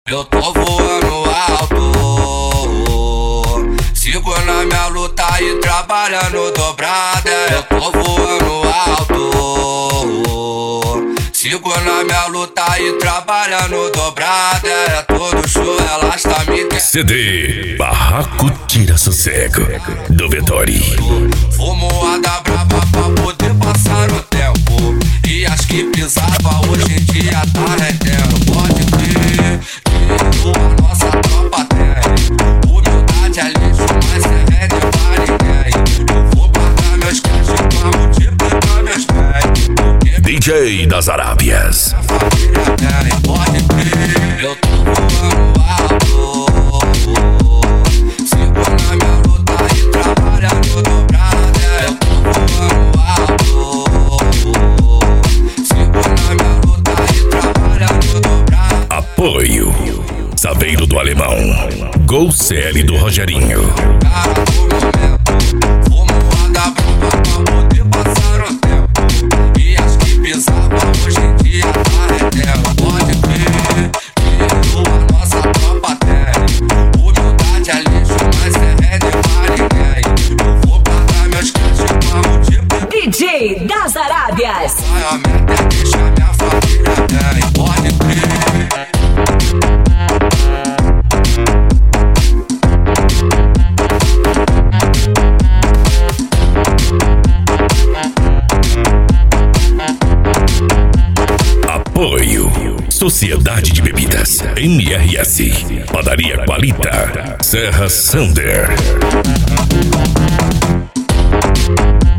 Eu tô voando alto, sigo na minha luta e trabalhando dobrada. Eu tô voando alto, sigo na minha luta e trabalhando dobrada. É todo show, elas tá me querendo. CD Barraco Tira Sossego do Vettori. Fumo a da brava pra poder passar o tempo, e as que pisava hoje em dia tá rendendo. Pode crer que a nossa tropa tem humildade é lixo, mas é rede pra ninguém. Eu vou pagar meus cash pra multiplicar meus pés, DJ das Arábias. a família tem. Pode crer, eu tô voando alto, sigo na minha luta e trabalhando dobrada. Eu tô voando alto, sigo na minha luta e trabalhando dobrada. Apoio Saveiro do Alemão, Gol CL do Rogerinho. Cara do momento, fumo a da brava pra poder passar o tempo, e as que pisava hoje em dia tá rendendo. Pode crer que a nossa tropa tem humildade é lixo, mas é rede pra ninguém. Eu vou pagar meus cash pra multiplicar. DJ das Arábias. A meta é deixar minha família bem. Pode crer. Apoio Sociedade de Bebidas MRS, Padaria Qualita, Serra Sander.